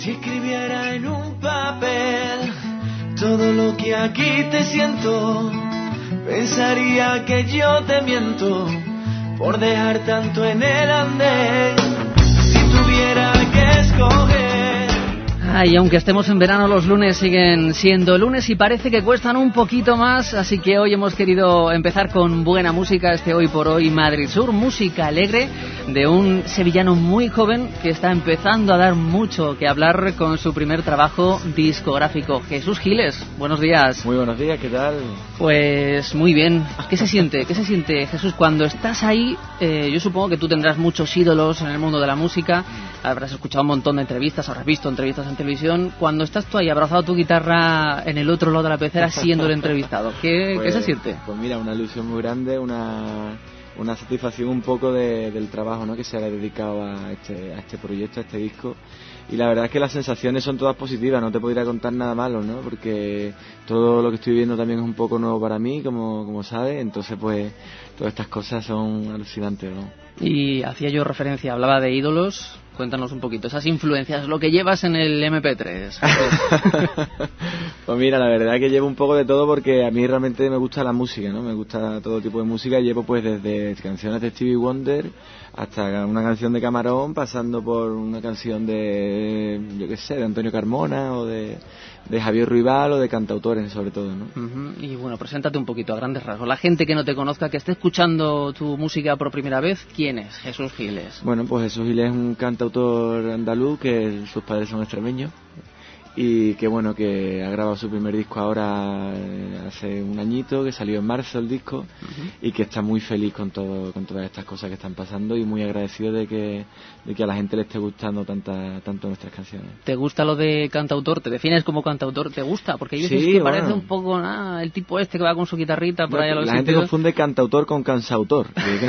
Si escribiera en un papel todo lo que aquí te siento, pensaría que yo te miento por dejar tanto en el andén. Si tuviera que escoger. Y aunque estemos en verano, los lunes siguen siendo lunes y parece que cuestan un poquito más, así que hoy hemos querido empezar con buena música, Hoy por Hoy Madrid Sur, música alegre de un sevillano muy joven que está empezando a dar mucho que hablar con su primer trabajo discográfico. Jesús Giles, buenos días. Muy buenos días, ¿qué tal? Pues muy bien. ¿Qué se siente, Jesús, cuando estás ahí? Yo supongo que tú tendrás muchos ídolos en el mundo de la música, habrás escuchado un montón de entrevistas, habrás visto entrevistas en televisión. Cuando estás tú ahí abrazado a tu guitarra en el otro lado de la pecera siendo el entrevistado, ¿qué se siente? Pues mira, una ilusión muy grande, una satisfacción un poco del trabajo, ¿no?, que se ha dedicado a este proyecto, a este disco. Y la verdad es que las sensaciones son todas positivas, no te podría contar nada malo, ¿no? Porque todo lo que estoy viendo también es un poco nuevo para mí, como sabes, entonces pues todas estas cosas son alucinantes, ¿no? Y hacía yo referencia, hablaba de ídolos, cuéntanos un poquito, esas influencias, lo que llevas en el MP3. Pues mira, la verdad es que llevo un poco de todo porque a mí realmente me gusta la música, ¿no? Me gusta todo tipo de música y llevo pues desde canciones de Stevie Wonder hasta una canción de Camarón, pasando por una canción de, yo qué sé, de Antonio Carmona o de Javier Ruibal o de cantautores sobre todo, ¿no? Y bueno, preséntate un poquito a grandes rasgos. La gente que no te conozca, que esté escuchando tu música por primera vez, ¿quién es Jesús Giles? Bueno, pues Jesús Giles es un cantautor andaluz que sus padres son extremeños y que bueno, que ha grabado su primer disco ahora hace un añito, que salió en marzo el disco, y que está muy feliz con todas estas cosas que están pasando y muy agradecido de que a la gente le esté gustando tanto nuestras canciones. ¿Te gusta lo de cantautor? ¿Te defines como cantautor? ¿Te gusta? Porque hay veces que parece un poco el tipo que va con su guitarrita por ahí a los La gente confunde cantautor con cansautor.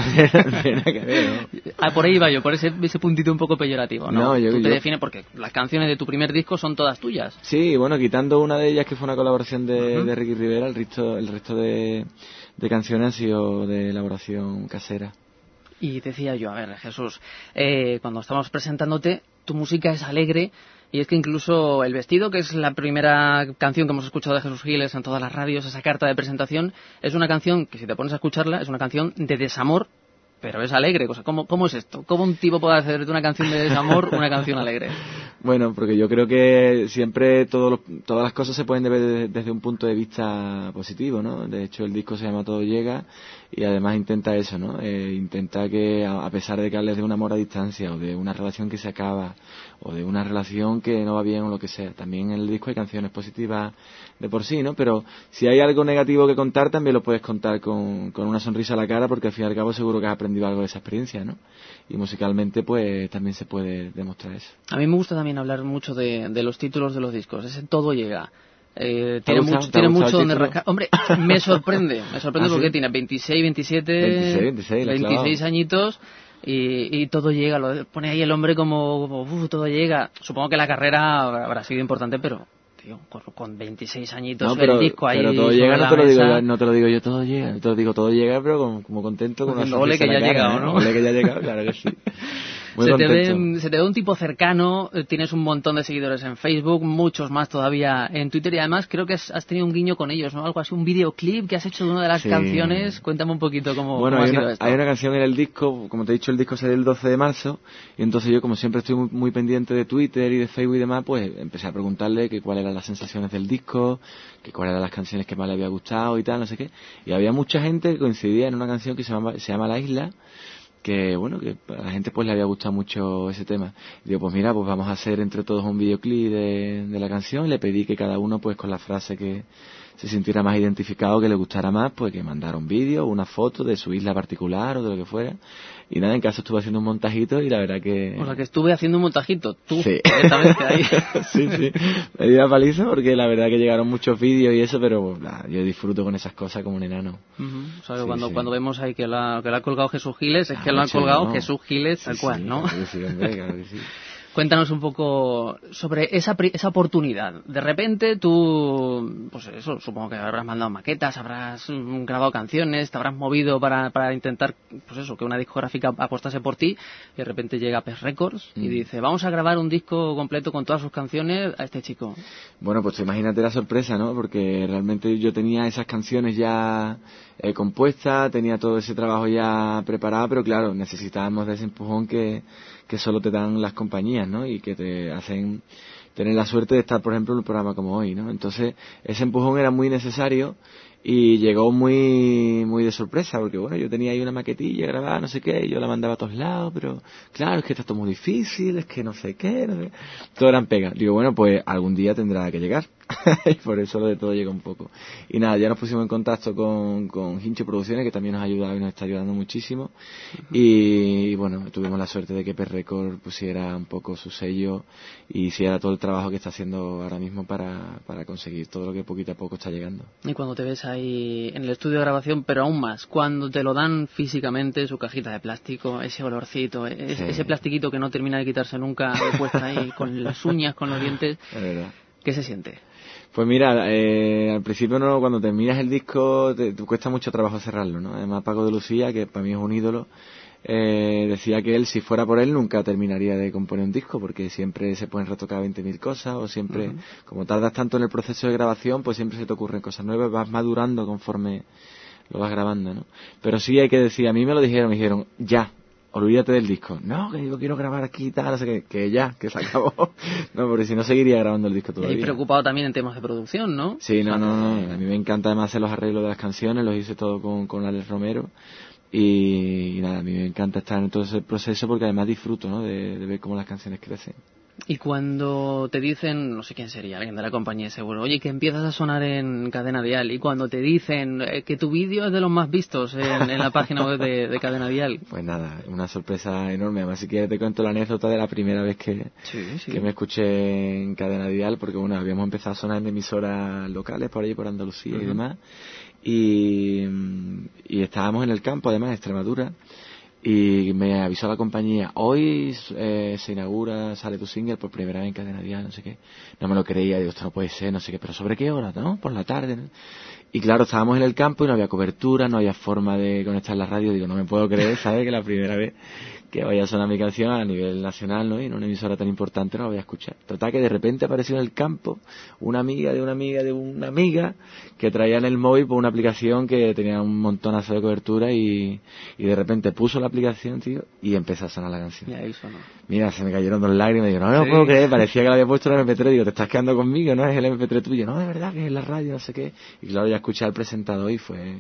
Por ahí iba yo, por ese puntito un poco peyorativo, ¿no? Tú te defines porque las canciones de tu primer disco son todas tuyas. Sí, bueno, quitando una de ellas que fue una colaboración de Ricky Rivera, el resto de canciones han sido de elaboración casera. Y decía yo, a ver, Jesús, cuando estamos presentándote, tu música es alegre, y es que incluso El Vestido, que es la primera canción que hemos escuchado de Jesús Giles en todas las radios, esa carta de presentación, es una canción que si te pones a escucharla, es una canción de desamor, pero es alegre. O sea, ¿cómo es esto? ¿Cómo un tipo puede hacer de una canción de desamor una canción alegre? Bueno, porque yo creo que siempre todas las cosas se pueden ver desde un punto de vista positivo, ¿no? De hecho, el disco se llama Todo Llega y además intenta eso, ¿no? Intenta que, a pesar de que hables de un amor a distancia o de una relación que se acaba o de una relación que no va bien o lo que sea, también en el disco hay canciones positivas de por sí, ¿no? Pero si hay algo negativo que contar, también lo puedes contar con una sonrisa a la cara, porque al fin y al cabo seguro que has aprendido algo de esa experiencia, ¿no? Y musicalmente pues también se puede demostrar eso. A mí me gusta también hablar mucho de los títulos de los discos. Ese Todo Llega. Tiene mucho donde rascar. Hombre, me sorprende porque tiene 26, 26 añitos y todo llega. Lo pone ahí el hombre como todo llega. Supongo que la carrera habrá sido importante, pero tío, con 26 añitos el disco ahí. Pero todo llega, no te lo digo yo, todo llega. Te lo digo, todo llega, pero como contento con una sonrisa. Ole que ya ha llegado, ¿no? Ole que ya ha llegado, claro que sí. Se te ve un tipo cercano, tienes un montón de seguidores en Facebook, muchos más todavía en Twitter, y además creo que has tenido un guiño con ellos, ¿no? Algo así, un videoclip que has hecho de una de las canciones. Cuéntame un poquito cómo ha sido esto. Hay una canción en el disco, como te he dicho, el disco salió el 12 de marzo, y entonces yo, como siempre estoy muy pendiente de Twitter y de Facebook y demás, pues empecé a preguntarle que cuáles eran las sensaciones del disco, que cuáles eran las canciones que más le había gustado y tal, no sé qué. Y había mucha gente que coincidía en una canción que se llama La Isla, que bueno, que a la gente pues le había gustado mucho ese tema. Y digo, pues mira, pues vamos a hacer entre todos un videoclip de la canción, y le pedí que cada uno pues con la frase que se sintiera más identificado, que le gustara más, pues que mandara un vídeo, una foto de su isla particular o de lo que fuera. Y nada, en caso estuve haciendo un montajito y la verdad que... O sea, que estuve haciendo un montajito, tú, sí. Directamente ahí. Sí, me di la paliza porque la verdad que llegaron muchos vídeos y eso, pero yo disfruto con esas cosas como un enano. O sea, que cuando vemos ahí que la ha colgado Jesús Giles, es que lo ha colgado Jesús Giles tal cual, ¿no? Claro que sí, hombre, claro que sí. Cuéntanos un poco sobre esa oportunidad. De repente tú, pues eso, supongo que habrás mandado maquetas, habrás grabado canciones, te habrás movido para intentar, pues eso, que una discográfica apostase por ti, y de repente llega PES Records y dice, vamos a grabar un disco completo con todas sus canciones a este chico. Bueno, pues imagínate la sorpresa, ¿no? Porque realmente yo tenía esas canciones ya compuestas, tenía todo ese trabajo ya preparado, pero claro, necesitábamos de ese empujón que solo te dan las compañías, ¿no? Y que te hacen tener la suerte de estar, por ejemplo, en un programa como hoy, ¿no? Entonces, ese empujón era muy necesario y llegó muy de sorpresa, porque bueno, yo tenía ahí una maquetilla grabada, no sé qué, y yo la mandaba a todos lados, pero claro, es que está todo muy difícil, es que no sé qué, todo eran pegas. Digo, bueno, pues algún día tendrá que llegar. Y por eso lo de todo llega un poco. Y nada, ya nos pusimos en contacto con Hincho Producciones, que también nos ha ayudado y nos está ayudando muchísimo. Y bueno, tuvimos la suerte de que PES Records pusiera un poco su sello y hiciera todo el trabajo que está haciendo ahora mismo para conseguir todo lo que poquito a poco está llegando. Y cuando te ves ahí en el estudio de grabación, pero aún más, cuando te lo dan físicamente, su cajita de plástico, ese olorcito, ese plastiquito que no termina de quitarse nunca, puesta ahí con las uñas, con los dientes, ¿qué se siente? Pues mira, al principio no, cuando terminas el disco te cuesta mucho trabajo cerrarlo, ¿no? Además Paco de Lucía, que para mí es un ídolo, decía que él, si fuera por él, nunca terminaría de componer un disco, porque siempre se pueden retocar 20.000 cosas, o siempre, como tardas tanto en el proceso de grabación, pues siempre se te ocurren cosas nuevas, vas madurando conforme lo vas grabando, ¿no? Pero sí hay que decir, a mí me dijeron, ya, olvídate del disco. No, que yo quiero grabar aquí y tal, no sé qué, que ya, que se acabó. No, porque si no seguiría grabando el disco todavía. Y preocupado también en temas de producción, ¿no? Sí, no. A mí me encanta además hacer los arreglos de las canciones, los hice todo con Alex Romero. Y nada, a mí me encanta estar en todo ese proceso porque además disfruto, ¿no? De ver cómo las canciones crecen. Y cuando te dicen, no sé quién sería, alguien de la compañía seguro, oye, que empiezas a sonar en Cadena Dial, y cuando te dicen que tu vídeo es de los más vistos en la página web de Cadena Dial. Pues nada, una sorpresa enorme. Además, si quieres te cuento la anécdota de la primera vez que me escuché en Cadena Dial, porque bueno, habíamos empezado a sonar en emisoras locales por ahí, por Andalucía y demás, y estábamos en el campo, además, en Extremadura. Y me avisó la compañía, hoy se inaugura, sale tu single por primera vez en Cadena Dial, no sé qué. No me lo creía, digo, esto no puede ser, no sé qué, pero ¿sobre qué hora? ¿No? Por la tarde, ¿no? Y claro, estábamos en el campo y no había cobertura, no había forma de conectar la radio. Digo, no me puedo creer, ¿sabes? Que la primera vez que vaya a sonar mi canción a nivel nacional, ¿no? Y en una emisora tan importante no la voy a escuchar. Total, que de repente apareció en el campo una amiga de una amiga que traía en el móvil por una aplicación que tenía un montonazo de cobertura y de repente puso la aplicación, tío, y empezó a sonar la canción. Y ahí sonó. Mira, se me cayeron dos lágrimas. Digo, no me lo puedo creer, parecía que la había puesto en el MP3. Digo, te estás quedando conmigo, ¿no? Es el MP3 tuyo. No, de verdad que es la radio, no sé qué. Y claro, ya escuché al presentador y fue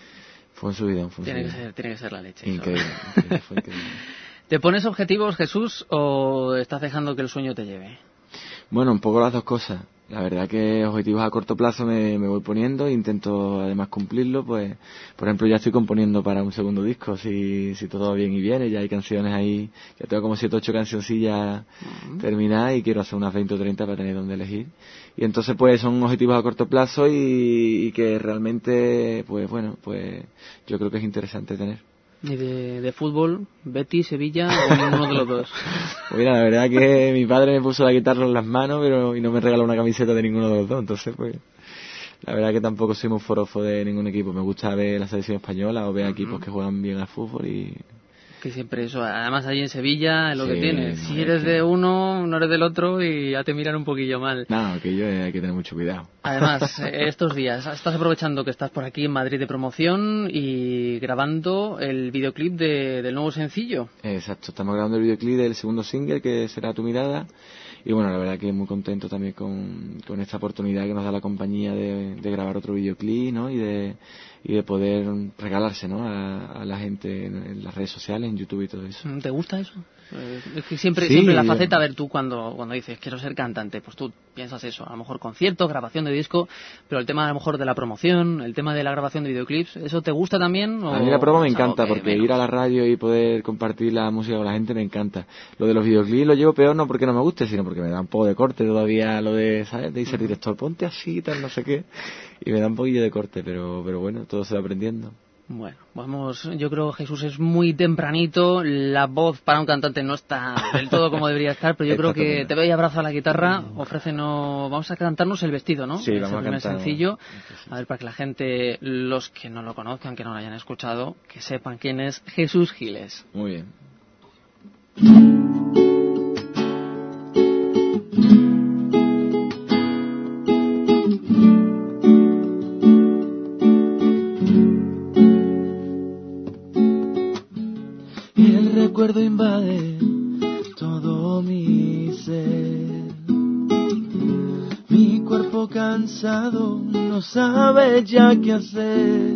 un subidón. Tiene que ser la leche. Increíble, fue increíble. ¿Te pones objetivos, Jesús, o estás dejando que el sueño te lleve? Bueno, un poco las dos cosas. La verdad que objetivos a corto plazo me voy poniendo, intento además cumplirlo, pues por ejemplo ya estoy componiendo para un segundo disco, si todo va bien y viene, ya hay canciones ahí, ya tengo como 7 o 8 cancioncillas terminadas y quiero hacer unas 20 o 30 para tener donde elegir. Y entonces pues son objetivos a corto plazo y que realmente pues bueno, pues yo creo que es interesante tener. ¿Y de fútbol, Betis, Sevilla o ninguno de los dos? Pues mira, la verdad que mi padre me puso la guitarra en las manos y no me regaló una camiseta de ninguno de los dos, entonces pues la verdad que tampoco soy muy forofo de ningún equipo. Me gusta ver la selección española o ver equipos que juegan bien al fútbol y... Que siempre eso, además allí en Sevilla es lo que tienes. Si eres de uno, no eres del otro y ya te miran un poquillo mal. No, que yo hay que tener mucho cuidado. Además, estos días estás aprovechando que estás por aquí en Madrid de promoción y grabando el videoclip del nuevo sencillo. Exacto, estamos grabando el videoclip del segundo single, que será Tu Mirada. Y bueno, la verdad que muy contento también con esta oportunidad que nos da la compañía de grabar otro videoclip, ¿no? Y de poder regalarse, ¿no? A la gente en las redes sociales, en YouTube y todo eso. ¿Te gusta eso? Es que siempre la faceta, a ver, tú cuando dices quiero ser cantante, pues tú piensas eso, a lo mejor conciertos, grabación de disco, pero el tema a lo mejor de la promoción, el tema de la grabación de videoclips, ¿eso te gusta también? A mí la promo me encanta, porque ir a la radio y poder compartir la música con la gente me encanta. Lo de los videoclips lo llevo peor no porque no me guste, sino porque me da un poco de corte todavía lo de, ¿sabes? De irse el director, ponte así, tal, no sé qué, y me da un poquillo de corte, pero bueno, todo se va aprendiendo. Bueno, vamos, yo creo, Jesús, es muy tempranito, la voz para un cantante no está del todo como debería estar, pero yo creo que te doy abrazo a la guitarra, vamos a cantarnos El Vestido, ¿no? Sí, vamos a cantar. Sencillo, a ver, para que la gente, los que no lo conozcan, que no lo hayan escuchado, que sepan quién es Jesús Giles. Muy bien. El recuerdo invade todo mi ser. Mi cuerpo cansado no sabe ya qué hacer.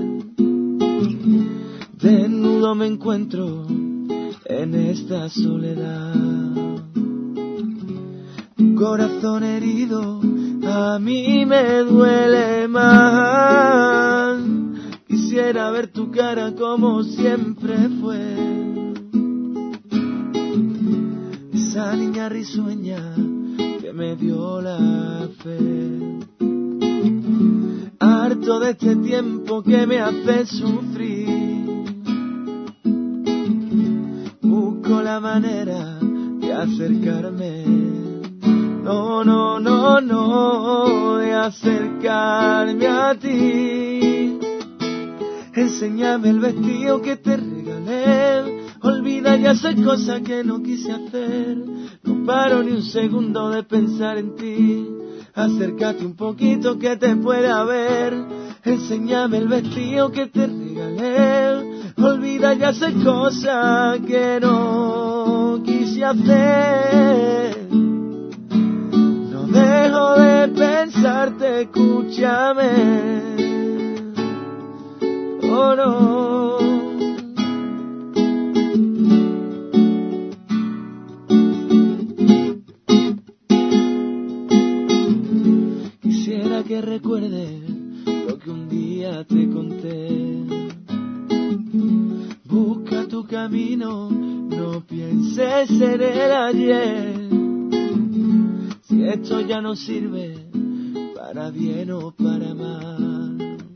Desnudo me encuentro en esta soledad. Corazón herido, a mí me duele más. Quisiera ver tu cara como siempre fue. Esa niña risueña que me dio la fe. Harto de este tiempo que me hace sufrir. Busco la manera de acercarme. No, de acercarme a ti. Enséñame el vestido que te regalé. Olvida ya esas cosas que no quise hacer. No paro ni un segundo de pensar en ti. Acércate un poquito que te pueda ver. Enséñame el vestido que te regalé. Olvida ya esas cosas que no quise hacer. No dejo de pensarte, escúchame. Oh no. Quisiera que recuerdes lo que un día te conté. Busca tu camino, no pienses en el ayer. Si esto ya no sirve para bien o para mal,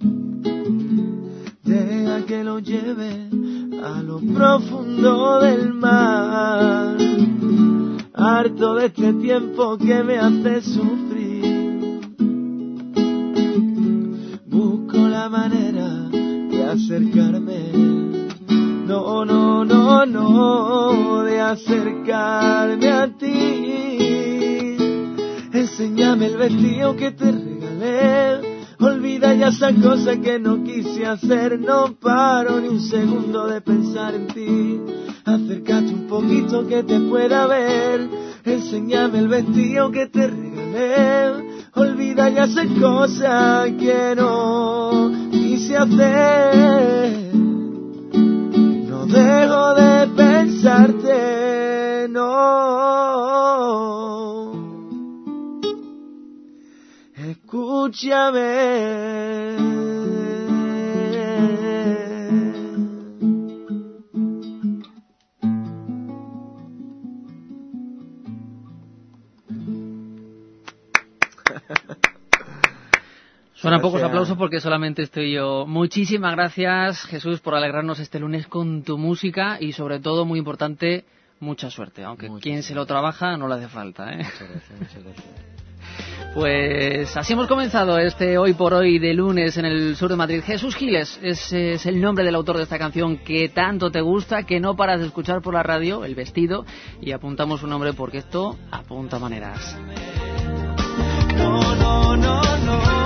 deja que lo lleve a lo profundo del mar. Harto de este tiempo que me hace sufrir. Busco la manera de acercarme. No, de acercarme a ti. Enséñame el vestido que te regalé. Olvida ya esa cosa que no quise hacer. No paro ni un segundo de pensar en ti. Acércate un poquito que te pueda ver. Enséñame el vestido que te regalé. Olvida ya esa cosa que no quise hacer. No dejo de pensarte, no. Escúchame. Suenan pocos aplausos porque solamente estoy yo. Muchísimas gracias, Jesús, por alegrarnos este lunes con tu música y, sobre todo, muy importante, mucha suerte. Aunque quien se lo trabaja no le hace falta, ¿eh? Muchas gracias. Pues así hemos comenzado este Hoy por Hoy de lunes en el sur de Madrid. Jesús Giles es el nombre del autor de esta canción que tanto te gusta, que no paras de escuchar por la radio, El Vestido, y apuntamos su nombre porque esto apunta maneras. No.